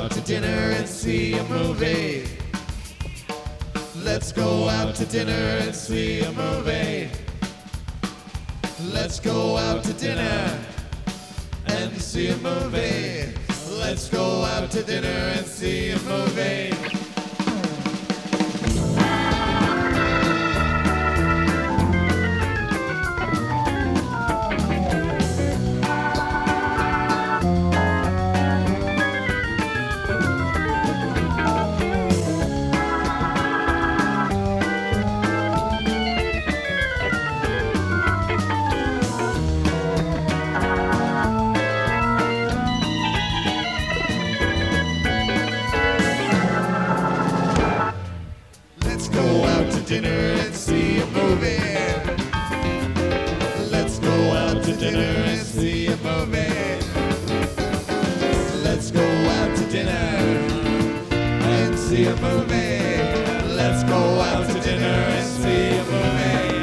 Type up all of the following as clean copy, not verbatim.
out to dinner and see a movie. Let's go out to dinner and see a movie. Let's go out to dinner and see a movie. Let's go out to dinner and see a movie. Dinner and see a movie. Let's go out to dinner and see a movie. Let's go out to dinner and see a movie. Let's go out to dinner and see a movie.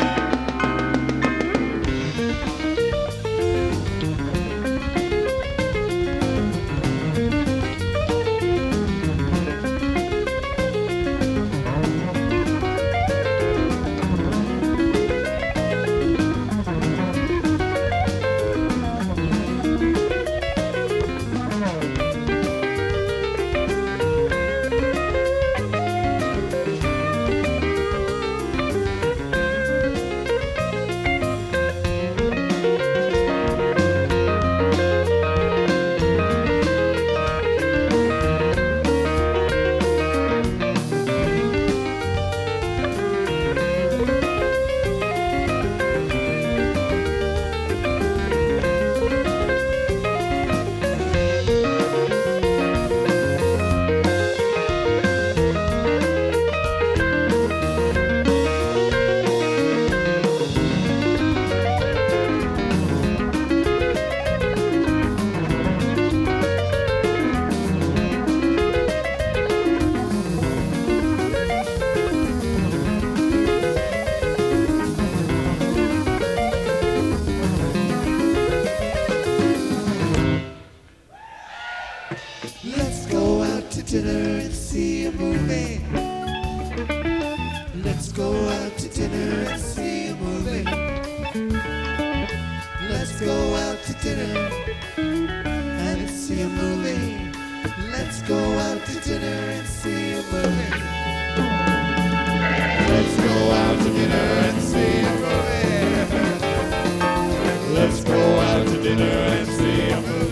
Let's go out to dinner and see a movie. Let's go out to dinner and see a movie. Let's go out to dinner and see a movie. Let's go out to dinner and see a movie. Let's go out to dinner and see a movie. Let's go out to dinner and see a movie.